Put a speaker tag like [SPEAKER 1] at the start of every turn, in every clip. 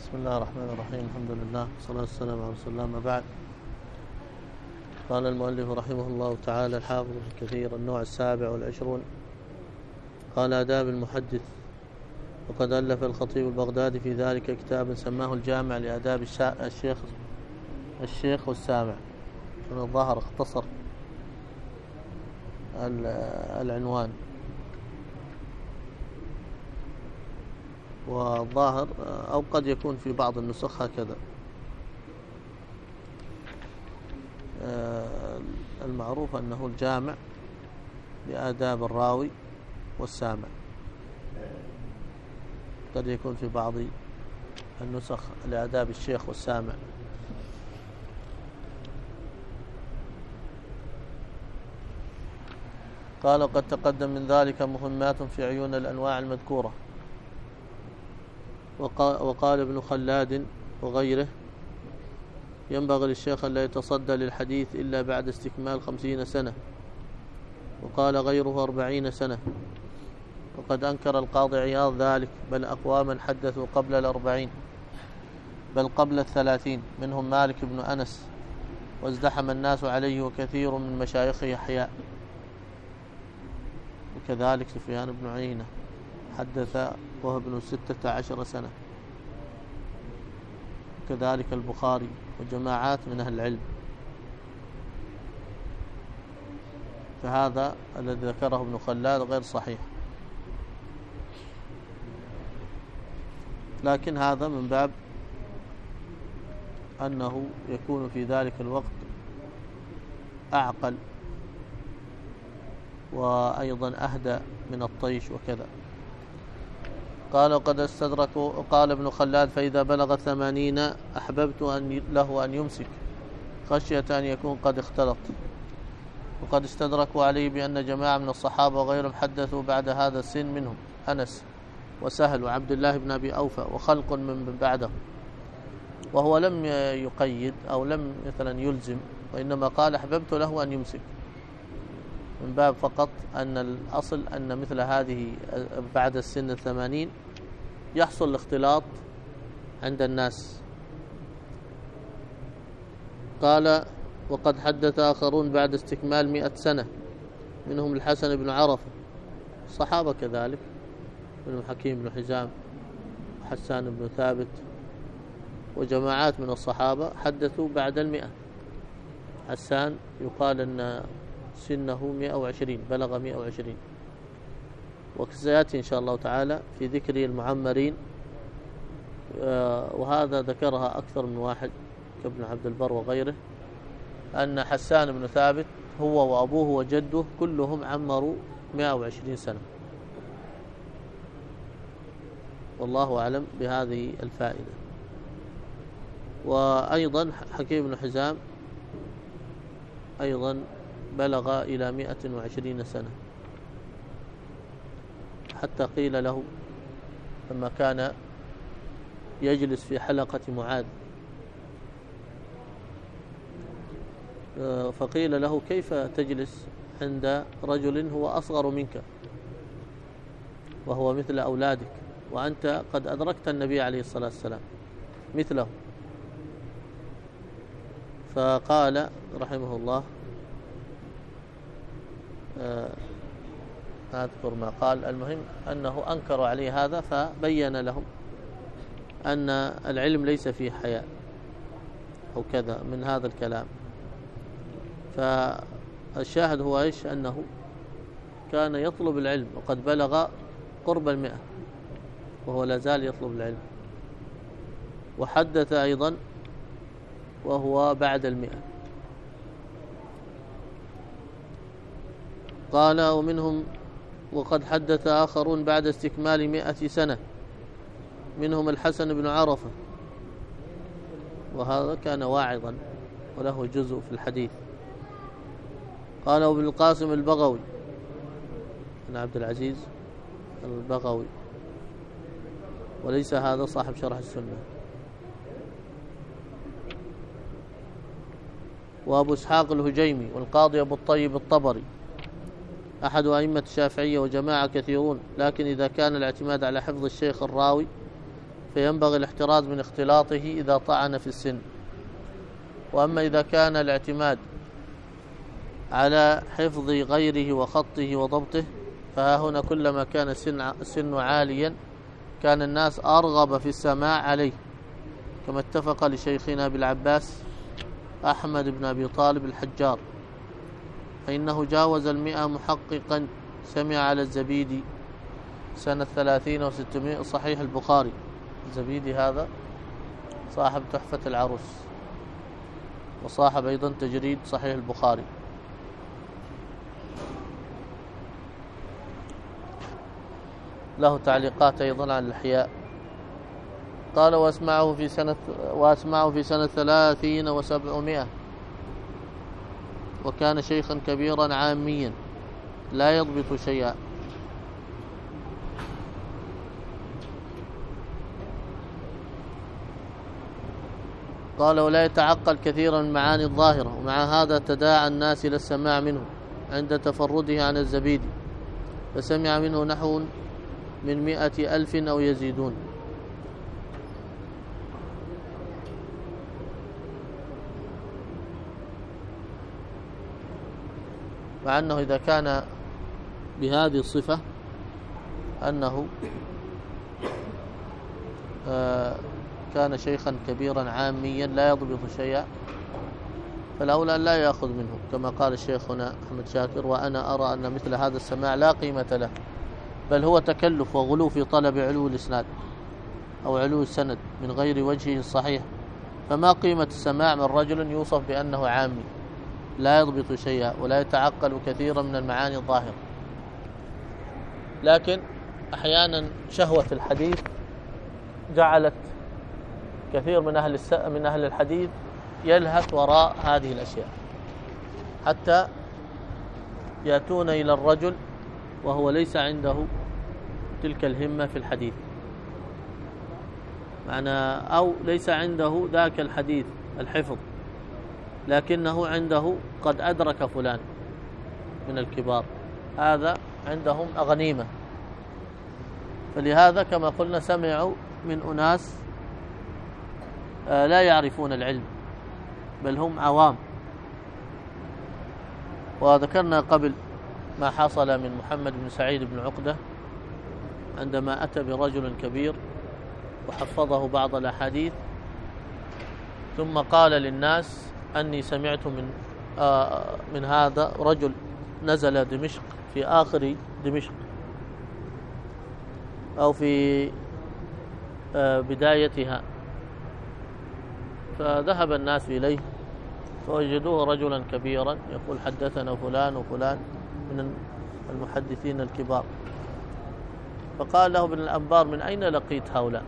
[SPEAKER 1] بسم الله الرحمن الرحيم. الحمد لله والصلاة والسلام على رسول الله. ما بعد، قال المؤلف رحمه الله تعالى الحافظ الكثير النوع 27، قال آداب المحدث. وقد ألف الخطيب البغدادي في ذلك كتابا سماه الجامع لآداب الشيخ والسامع. من الظاهر اختصر العنوان، والظاهر أو قد يكون في بعض النسخ هكذا. المعروف أنه الجامع لآداب الراوي والسامع، قد يكون في بعض النسخ لآداب الشيخ والسامع. قال قد تقدم من ذلك مهمات في عيون الأنواع المذكورة. وقال ابن خلاد وغيره: ينبغي للشيخ أن لا يتصدى للحديث إلا بعد استكمال 50 سنة، وقال غيره 40 سنة. وقد أنكر القاضي عياض ذلك، بل أقواما حدثوا قبل 40 بل قبل 30، منهم مالك بن أنس، وازدحم الناس عليه وكثير من مشايخه أحياء. وكذلك سفيان بن عيينة حدث وهو ابن 16 سنة، وكذلك البخاري وجماعات من أهل العلم. فهذا الذي ذكره ابن خلاد غير صحيح، لكن هذا من باب أنه يكون في ذلك الوقت أعقل وأيضا أهدى من الطيش وكذا. قال وقد استدركوا. قال ابن خلاد: فإذا بلغ 80 أحببت له أن يمسك خشية أن يكون قد اختلط. وقد استدركوا عليه بأن جماعة من الصحابة وغيرهم حدثوا بعد هذا السن، منهم أنس وسهل وعبد الله بن أبي أوفى وخلق من بعده. وهو لم يقيد أو لم مثلا يلزم، وإنما قال أحببت له أن يمسك، من باب فقط أن الأصل أن مثل هذه بعد السن 80 يحصل الاختلاط عند الناس. قال وقد حدث آخرون بعد استكمال 100 سنة، منهم الحسن بن عرفة، الصحابة كذلك، منهم حكيم بن حزام وحسان بن ثابت، وجماعات من الصحابة حدثوا بعد 100. حسان يقال أن سنه 120، بلغ 120، وسيأتي إن شاء الله تعالى في ذكر المعمرين، وهذا ذكرها أكثر من واحد كابن عبد البر وغيره، أن حسان بن ثابت هو وأبوه وجده كلهم عمروا 120 سنة، والله أعلم بهذه الفائدة. وأيضا حكيم بن حزام أيضا بلغ إلى 120 سنة، حتى قيل له لما كان يجلس في حلقة معاذ، فقيل له: كيف تجلس عند رجل هو أصغر منك وهو مثل أولادك، وأنت قد أدركت النبي عليه الصلاة والسلام مثله؟ فقال رحمه الله، أذكر ما قال، المهم أنه أنكر عليه هذا، فبين لهم أن العلم ليس فيه حياء أو كذا من هذا الكلام. فالشاهد هو إيش؟ أنه كان يطلب العلم وقد بلغ قرب 100 وهو لا زال يطلب العلم، وحدث أيضا وهو بعد 100. قال ومنهم وقد حدث آخرون بعد استكمال 100 سنة، منهم الحسن بن عرفة، وهذا كان واعظا وله جزء في الحديث. قال وابن القاسم البغوي، بن عبد العزيز البغوي، وليس هذا صاحب شرح السنة. وأبو إسحاق الهجيمي، والقاضي أبو الطيب الطبري، أحد أئمة الشافعية وجماعة كثيرون، لكن إذا كان الاعتماد على حفظ الشيخ الراوي فينبغي الاحتراز من اختلاطه إذا طعن في السن. وأما إذا كان الاعتماد على حفظ غيره وخطه وضبطه فها هنا كلما كان السن عاليا كان الناس أرغب في السماع عليه، كما اتفق لشيخنا بالعباس أحمد بن أبي طالب الحجار، فإنه جاوز 100 محققا سمع على الزبيدي سنة 30 و600 صحيح البخاري. الزبيدي هذا صاحب تحفة العروس، وصاحب أيضا تجريد صحيح البخاري. له تعليقات أيضا عن الإحياء. قال وأسمعه في سنة 30 و700، وكان شيخا كبيرا عاميا لا يضبط شيئا. قال ولا يتعقل كثيرا من معاني الظاهرة، ومع هذا تداعى الناس إلى السماع منه عند تفرده عن الزبيدي، فسمع منه نحو من 100,000 أو يزيدون. مع أنه إذا كان بهذه الصفة أنه كان شيخا كبيرا عاميا لا يضبط شيئا، فالأولى لا يأخذ منه، كما قال شيخنا أحمد شاكر: وأنا أرى أن مثل هذا السماع لا قيمة له، بل هو تكلف وغلو في طلب علو الإسناد أو علو السند من غير وجهه الصحيح. فما قيمة السماع من رجل يوصف بأنه عامي لا يضبط شيئا ولا يتعقل كثيرا من المعاني الظاهرة؟ لكن أحيانا شهوة الحديث جعلت كثير من أهل الحديث يلهث وراء هذه الأشياء، حتى يأتون إلى الرجل وهو ليس عنده تلك الهمة في الحديث، أو ليس عنده ذاك الحديث الحفظ، لكنه عنده قد أدرك فلان من الكبار، هذا عندهم غنيمة. فلهذا كما قلنا سمعوا من أناس لا يعرفون العلم، بل هم عوام. وذكرنا قبل ما حصل من محمد بن سعيد بن عقدة عندما أتى برجل كبير وحفظه بعض الأحاديث، ثم قال للناس أني سمعت من هذا رجل نزل دمشق في آخر دمشق أو في بدايتها، فذهب الناس إليه فوجدوه رجلا كبيرا يقول: حدثنا فلان وفلان من المحدثين الكبار. فقال له ابن الأنبار: من أين لقيت هؤلاء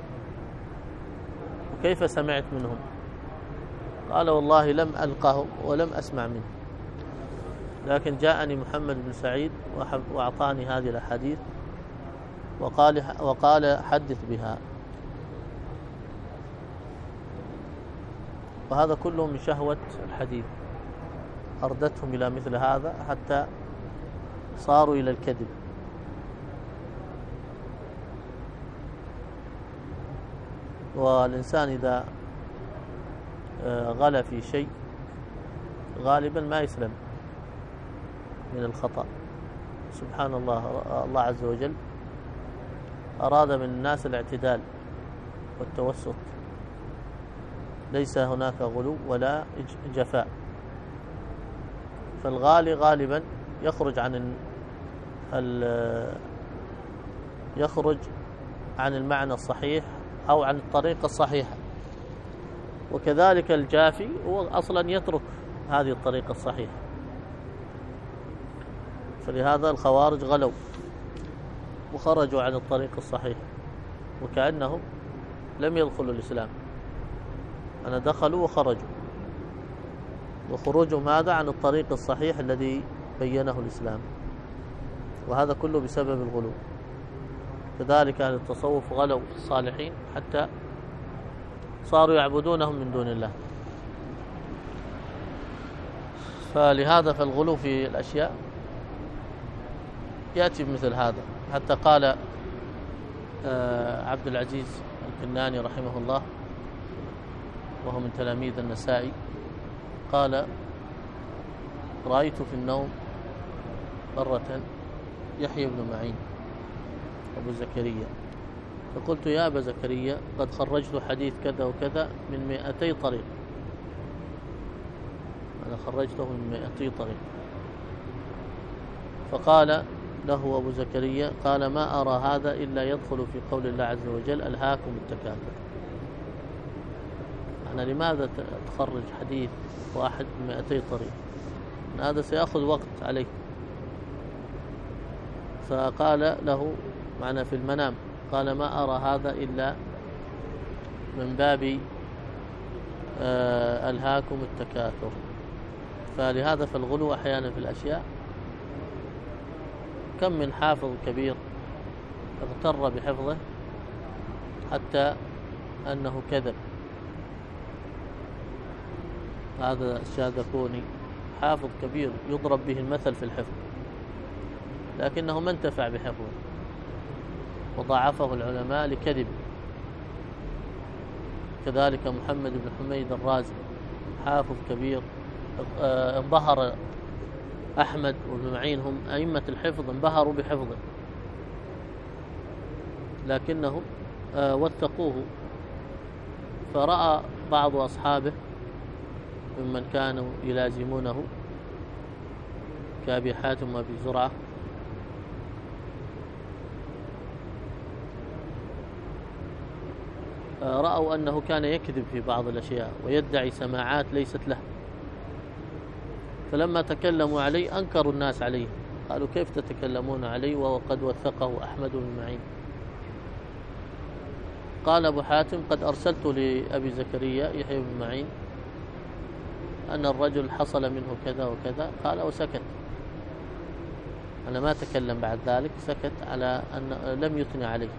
[SPEAKER 1] وكيف سمعت منهم؟ قال: والله لم ألقه ولم أسمع منه، لكن جاءني محمد بن سعيد وأعطاني هذه الأحاديث وقال حدث بها. وهذا كله من شهوة الحديث أردتهم إلى مثل هذا حتى صاروا إلى الكذب. والإنسان إذا غلا في شيء غالبا ما يسلم من الخطأ. سبحان الله، الله عز وجل أراد من الناس الاعتدال والتوسط، ليس هناك غلو ولا جفاء. فالغالي غالبا يخرج عن المعنى الصحيح أو عن الطريقة الصحيحة، وكذلك الجافي هو أصلا يترك هذه الطريقة الصحيحة. فلهذا الخوارج غلوا وخرجوا عن الطريق الصحيح وكأنهم لم يدخلوا الإسلام، أنا دخلوا وخرجوا، وخروجهم هذا عن الطريق الصحيح الذي بينه الإسلام، وهذا كله بسبب الغلو. كذلك أهل التصوف غلوا في الصالحين حتى صاروا يعبدونهم من دون الله. فلهذا فالغلو في الأشياء يأتي بمثل هذا. حتى قال عبد العزيز الكناني رحمه الله وهو من تلاميذ النسائي قال: رأيت في النوم مرة يحيى بن معين أبو زكريا، فقلت: يا أبا زكريا، قد خرجت حديث كذا وكذا من 200 طريق، أنا خرجته من 200 طريق. فقال له أبو زكريا: قال: ما أرى هذا إلا يدخل في قول الله عز وجل: ألهاكم التكاثر. أنا لماذا تخرج حديث واحد من 200 طريق؟ هذا سيأخذ وقت عليه. فقال له معنا في المنام، قال: ما أرى هذا إلا من باب ألهاكم التكاثر. فلهذا فالغلو أحيانا في الأشياء. كم من حافظ كبير اغتر بحفظه حتى أنه كذب. هذا الشاذكوني حافظ كبير يضرب به المثل في الحفظ، لكنه ما انتفع بحفظه وضاعفه العلماء لكذب. كذلك محمد بن حميد الرازي حافظ كبير، انبهر أحمد وابن معين، هم أئمة الحفظ، انبهروا بحفظه، لكنهم وثقوه. فرأى بعض أصحابه ممن كانوا يلازمونه كأبي حاتم وأبي زرعة رأوا أنه كان يكذب في بعض الأشياء ويدعي سماعات ليست له، فلما تكلموا عليه أنكروا الناس عليه، قالوا: كيف تتكلمون عليه وهو قد وثقه أحمد بن معين؟ قال أبو حاتم: قد أرسلت لأبي زكريا يحيى بن معين أن الرجل حصل منه كذا وكذا. قال وسكت، أنا ما تكلم بعد ذلك، سكت على أن لم يثني عليه.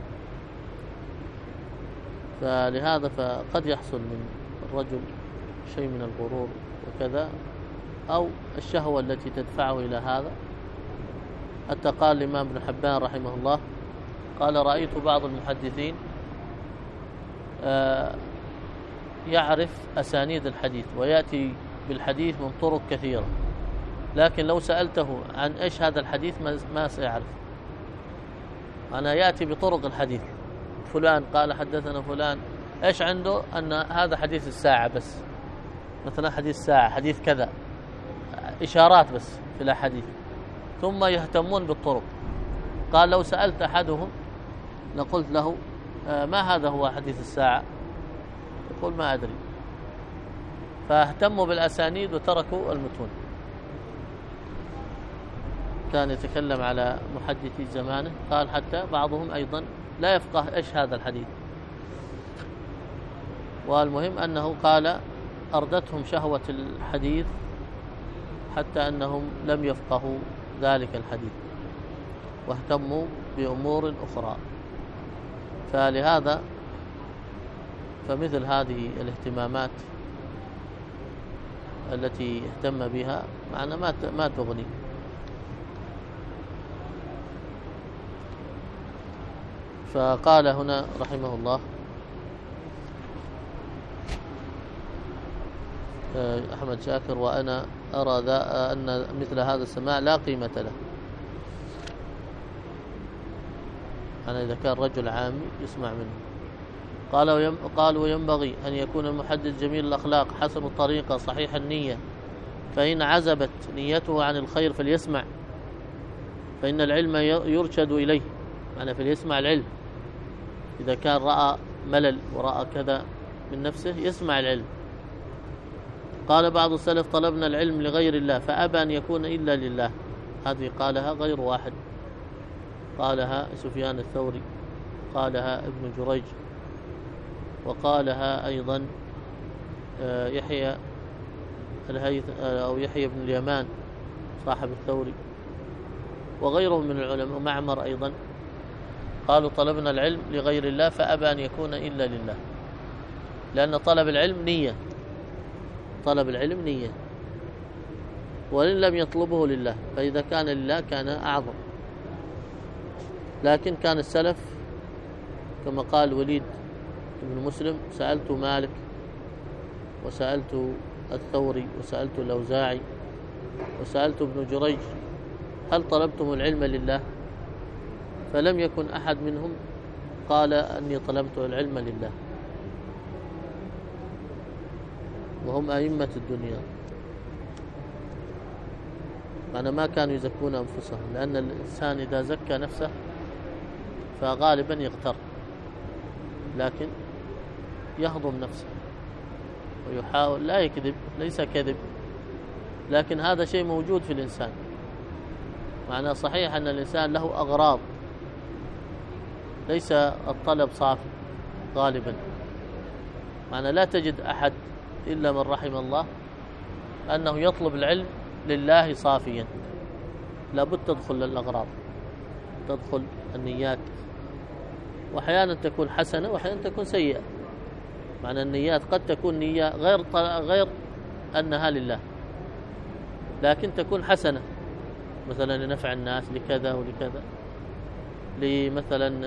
[SPEAKER 1] فلهذا فقد يحصل من الرجل شيء من الغرور وكذا، أو الشهوة التي تدفعه إلى هذا. حتى قال الإمام ابن حبان رحمه الله، قال: رأيت بعض المحدثين يعرف أسانيد الحديث ويأتي بالحديث من طرق كثيرة، لكن لو سألته عن إيش هذا الحديث ما سيعرف. أنا يأتي بطرق الحديث، فلان قال حدثنا فلان، إيش عنده؟ أن هذا حديث الساعة بس، مثلا حديث ساعة، حديث كذا، إشارات بس في الأحاديث، ثم يهتمون بالطرق. قال: لو سألت أحدهم لقلت له: ما هذا هو حديث الساعة؟ يقول: ما أدري. فاهتموا بالأسانيد وتركوا المتون. كان يتكلم على محدثي زمانه، قال: حتى بعضهم أيضا لا يفقه إيش هذا الحديث. والمهم أنه قال: أردتهم شهوة الحديث حتى أنهم لم يفقهوا ذلك الحديث واهتموا بأمور أخرى. فلهذا فمثل هذه الاهتمامات التي اهتم بها معنا ما تغني. فقال هنا رحمه الله أحمد شاكر: وأنا أرى أن مثل هذا السماع لا قيمة له. أنا إذا كان رجل عامي يسمع منه. قال: وينبغي أن يكون المحدث جميل الأخلاق حسن الطريقة صحيح النية، فإن عزبت نيته عن الخير فليسمع، فإن العلم يرشد إليه، يعني فليسمع العلم. إذا كان رأى ملل ورأى كذا من نفسه يسمع العلم. قال بعض السلف: طلبنا العلم لغير الله فأبى أن يكون إلا لله. هذه قالها غير واحد، قالها سفيان الثوري، قالها ابن جريج، وقالها أيضا يحيى بن اليمان صاحب الثوري، وغيرهم من العلماء، معمر أيضا، قالوا: طلبنا العلم لغير الله فأبى أن يكون إلا لله، لأن طلب العلم نية، طلب العلم نية، وإن لم يطلبه لله، فإذا كان لله كان أعظم. لكن كان السلف كما قال وليد ابن مسلم سألت مالك وسألت الثوري وسألت الأوزاعي وسألت ابن جريج هل طلبتم العلم لله؟ فلم يكن أحد منهم قال أني طلبت العلم لله، وهم أئمة الدنيا. معنى ما كانوا يزكون أنفسهم، لأن الإنسان إذا زكى نفسه فغالبا يغتر، لكن يهضم نفسه ويحاول لا يكذب، ليس كذب، لكن هذا شيء موجود في الإنسان. معنى صحيح أن الإنسان له أغراض، ليس الطلب صافي غالبا. معنى لا تجد أحد إلا من رحم الله أنه يطلب العلم لله صافيا، لابد تدخل الأغراض، تدخل النيات، وأحيانا تكون حسنة وأحيانا تكون سيئة. معنى النيات قد تكون نية غير أنها لله، لكن تكون حسنة، مثلا لنفع الناس، لكذا ولكذا، لمثلا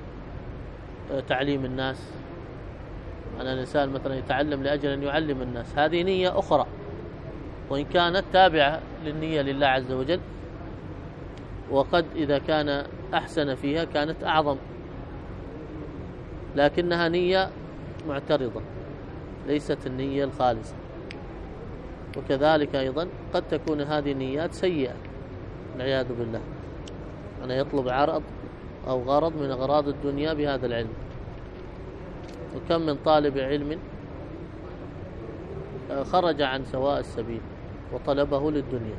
[SPEAKER 1] تعليم الناس. أنا الإنسان مثلا يتعلم لأجل أن يعلم الناس، هذه نية أخرى، وإن كانت تابعة للنية لله عز وجل، وقد إذا كان أحسن فيها كانت أعظم، لكنها نية معترضة، ليست النية الخالصة. وكذلك أيضا قد تكون هذه النيات سيئة والعياذ بالله، أنا يطلب عرض أو غرض من أغراض الدنيا بهذا العلم. وكم من طالب علم خرج عن سواء السبيل وطلبه للدنيا.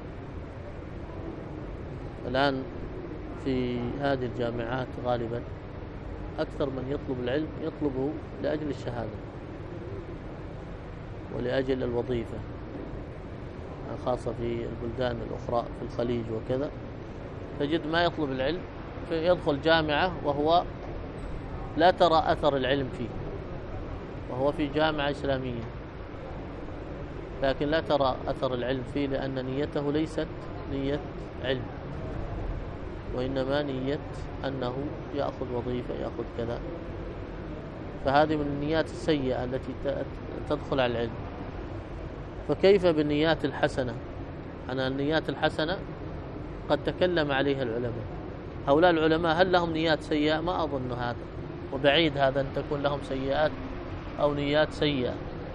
[SPEAKER 1] الآن في هذه الجامعات غالبا أكثر من يطلب العلم يطلبه لأجل الشهادة ولأجل الوظيفة، خاصة في البلدان الأخرى في الخليج وكذا، تجد ما يطلب العلم يدخل جامعة وهو لا ترى أثر العلم فيه، وهو في جامعة إسلامية، لكن لا ترى أثر العلم فيه، لأن نيته ليست نية علم، وإنما نية أنه يأخذ وظيفة، يأخذ كذا. فهذه من النيات السيئة التي تدخل على العلم. فكيف بالنيات الحسنة؟ أنا النيات الحسنة قد تكلم عليها العلماء. هؤلاء العلماء هل لهم نيات سيئة؟ ما أظن هذا، وبعيد هذا أن تكون لهم سيئات أو نيات سيئة،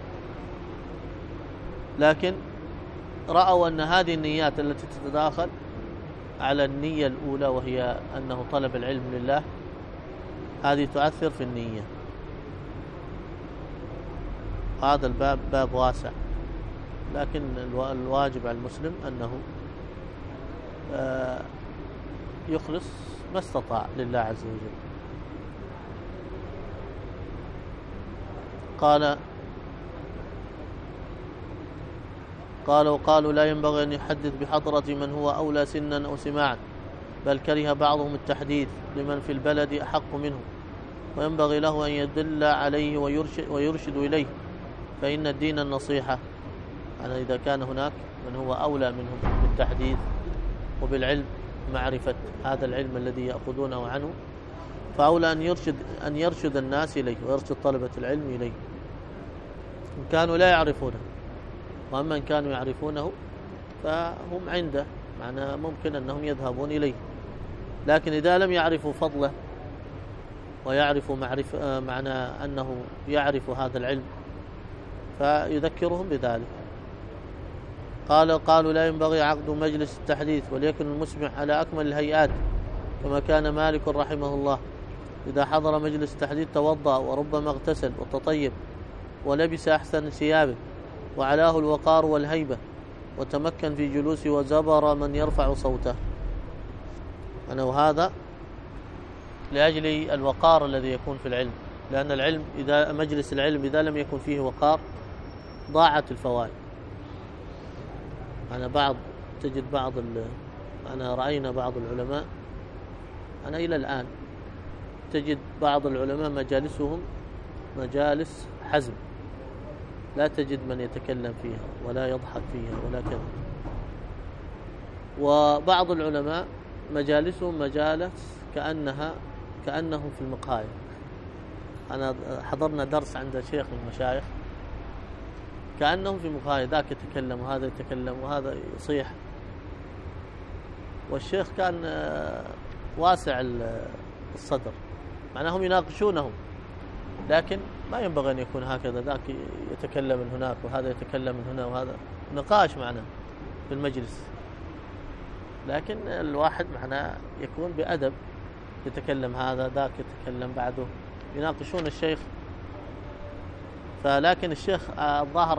[SPEAKER 1] لكن رأوا أن هذه النيات التي تتداخل على النية الأولى وهي أنه طلب العلم لله، هذه تؤثر في النية. هذا الباب باب واسع، لكن الواجب على المسلم أنه يخلص ما استطاع لله عز وجل. قالوا لا ينبغي أن يحدث بحضرة من هو أولى سنا أو سماعا، بل كره بعضهم التحديث لمن في البلد أحق منه، وينبغي له أن يدل عليه ويرشد إليه، فإن الدين النصيحة. أنا إذا كان هناك من هو أولى منهم بالتحديث وبالعلم، معرفة هذا العلم الذي يأخذونه عنه، فأولى أن يرشد الناس إليه ويرشد طلبة العلم إليه إن كانوا لا يعرفونه. وأما إن كانوا يعرفونه فهم عنده، معنى ممكن أنهم يذهبون إليه، لكن إذا لم يعرفوا فضله ويعرفوا معنى أنه يعرف هذا العلم فيذكرهم بذلك. قالوا لا ينبغي عقد مجلس التحديث، وليكن المسمع على أكمل الهيئات، كما كان مالك رحمه الله إذا حضر مجلس التحديث توضأ، وربما اغتسل وتطيب ولبس أحسن ثيابه، وعلاه الوقار والهيبة، وتمكن في جلوسه، وزبر من يرفع صوته. وهذا لأجل الوقار الذي يكون في العلم، لأن العلم إذا مجلس العلم إذا لم يكن فيه وقار ضاعت الفوائد. تجد رأينا بعض العلماء، إلى الآن تجد بعض العلماء مجالسهم مجالس حزم، لا تجد من يتكلم فيها ولا يضحك فيها ولا كذا. وبعض العلماء مجالسهم مجالس كأنهم في المقاهي، أنا حضرنا درس عند شيخ من المشايخ كأنهم في مقاهي، ذاك يتكلم وهذا يتكلم وهذا يصيح، والشيخ كان واسع الصدر، معناهم يناقشونهم، لكن ما ينبغي أن يكون هكذا، ذاك يتكلم من هناك وهذا يتكلم من هنا، وهذا نقاش معنا في المجلس، لكن الواحد معنا يكون بأدب، يتكلم هذا ذاك يتكلم بعده، يناقشون الشيخ. فلكن الشيخ الظاهر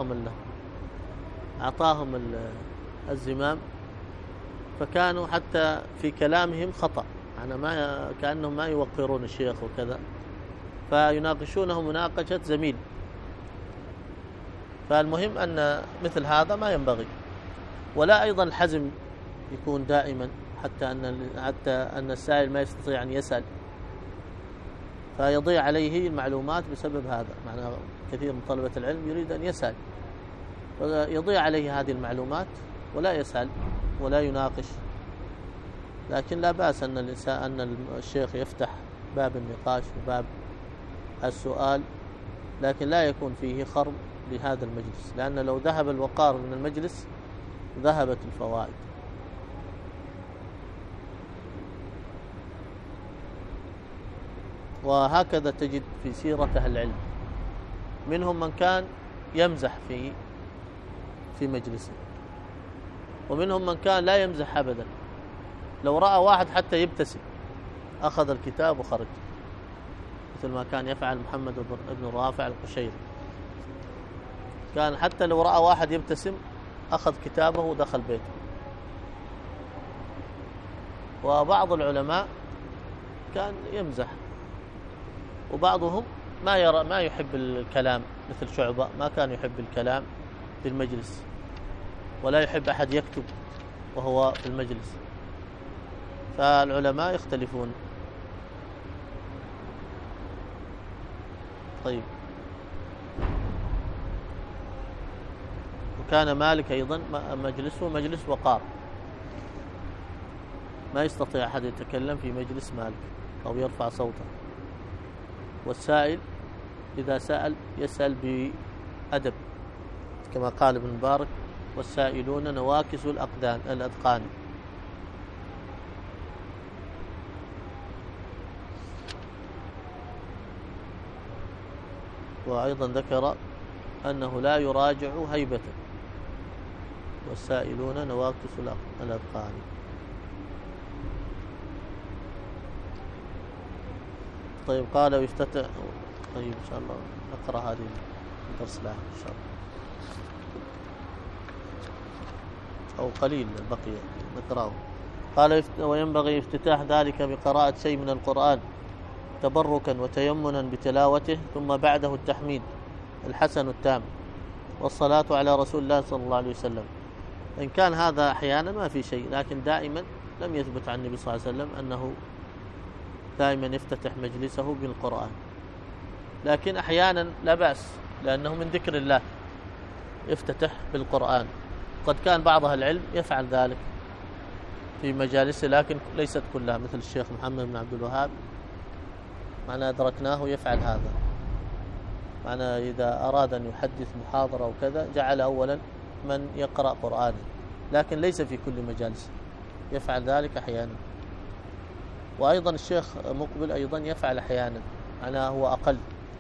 [SPEAKER 1] أعطاهم الزمام، فكانوا حتى في كلامهم خطأ، يعني كأنهم ما يوقرون الشيخ وكذا، فيناقشونه مناقشة زميل. فالمهم أن مثل هذا ما ينبغي، ولا أيضا الحزم يكون دائما، حتى أن السائل ما يستطيع أن يسأل فيضيع عليه المعلومات بسبب هذا. معنى كثير من طلبة العلم يريد أن يسأل فيضيع عليه هذه المعلومات ولا يسأل ولا يناقش. لكن لا بأس أن الشيخ يفتح باب النقاش وباب السؤال، لكن لا يكون فيه خرم لهذا المجلس، لأن لو ذهب الوقار من المجلس ذهبت الفوائد. وهكذا تجد في سيرة أهل العلم، منهم من كان يمزح في مجلسه، ومنهم من كان لا يمزح أبدا، لو رأى واحد حتى يبتسم أخذ الكتاب وخرج، مثل ما كان يفعل محمد بن رافع القشيري، كان حتى لو رأى واحد يبتسم أخذ كتابه ودخل بيته. وبعض العلماء كان يمزح، وبعضهم ما يحب الكلام، مثل شعبة ما كان يحب الكلام في المجلس، ولا يحب أحد يكتب وهو في المجلس. فالعلماء يختلفون. طيب، وكان مالك أيضا مجلسه مجلس وقار، ما يستطيع أحد يتكلم في مجلس مالك أو يرفع صوته. والسائل إذا سأل يسأل بأدب، كما قال ابن مبارك: والسائلون نواكس الأذقان. وأيضا ذكر أنه لا يراجع هيبة، والسائلون نواكس الأذقان. طيب، قال ويفتتح. طيب إن شاء الله نقرأ هذه الدرس لها إن شاء الله، أو قليل بقي نقرأه. قال: وينبغي افتتاح ذلك بقراءة شيء من القرآن تبركا وتيمنا بتلاوته، ثم بعده التحميد الحسن التام والصلاة على رسول الله صلى الله عليه وسلم. إن كان هذا أحيانا ما في شيء، لكن دائما لم يثبت عن النبي صلى الله عليه وسلم أنه دائما يفتتح مجلسه بالقرآن، لكن أحيانا لا بأس، لأنه من ذكر الله يفتتح بالقرآن. قد كان بعض أهل العلم يفعل ذلك في مجالسه، لكن ليست كلها، مثل الشيخ محمد بن عبد الوهاب معنا أدركناه يفعل هذا. معنا إذا أراد أن يحدث محاضرة وكذا جعل أولا من يقرأ قرآن، لكن ليس في كل مجالس، يفعل ذلك أحيانا. وأيضا الشيخ مقبل أيضا يفعل أحيانا، معناه هو أقل.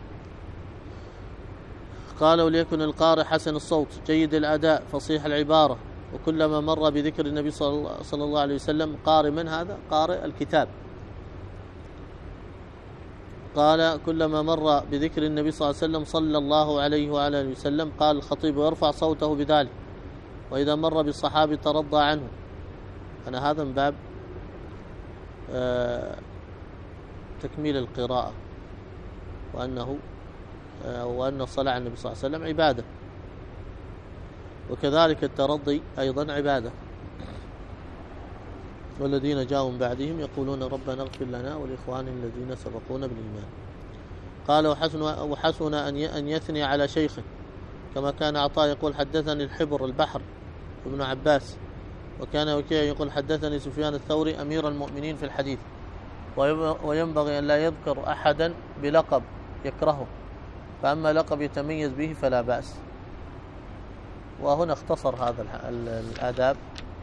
[SPEAKER 1] قال: وليكن القارئ حسن الصوت جيد الأداء فصيح العبارة، وكلما مر بذكر النبي صلى الله عليه وسلم. قارئ من هذا؟ قارئ الكتاب. قال: كلما مر بذكر النبي صلى الله عليه وسلم صلى الله عليه وعلى اله وسلم. قال الخطيب: ويرفع صوته بذلك. وإذا مر بالصحابي ترضى عنه. أنا هذا من باب تكميل القراءة، وأن الصلاة على النبي صلى الله عليه وسلم عبادة، وكذلك الترضي أيضا عبادة. والذين جاءوا من بعدهم يقولون ربنا اغفر لنا ولإخواننا الذين سبقونا بالإيمان. قال: وحسن أن يثني على شيخه، كما كان عطاء يقول حدثني الحبر البحر ابن عباس، وكان وكيع يقول حدثني سفيان الثوري أمير المؤمنين في الحديث. وينبغي أن لا يذكر أحدا بلقب يكرهه، فأما لقب يتميز به فلا بأس. وهنا اختصر هذا الآداب،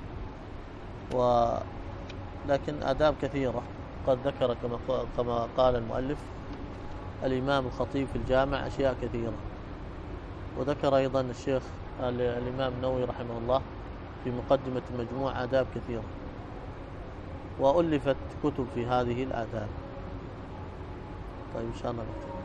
[SPEAKER 1] لكن آداب كثيرة قد ذكر كما قال المؤلف الإمام الخطيب في الجامع أشياء كثيرة، وذكر أيضا الشيخ الإمام النووي رحمه الله في مقدمة المجموع آداب كثيرة، وألفت كتب في هذه الآداب. طيب إن شاء الله.